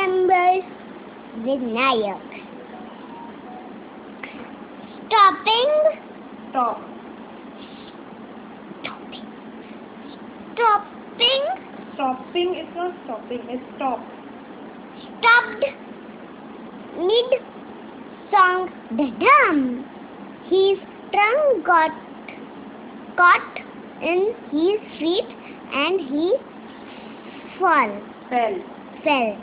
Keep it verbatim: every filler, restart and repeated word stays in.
members Vinayak. Stopping. Stop. Stopping. Stopping is not stopping, it's stop. Stopped. Mid song. The drum. His trunk got caught in his feet and he fall Fell. fell.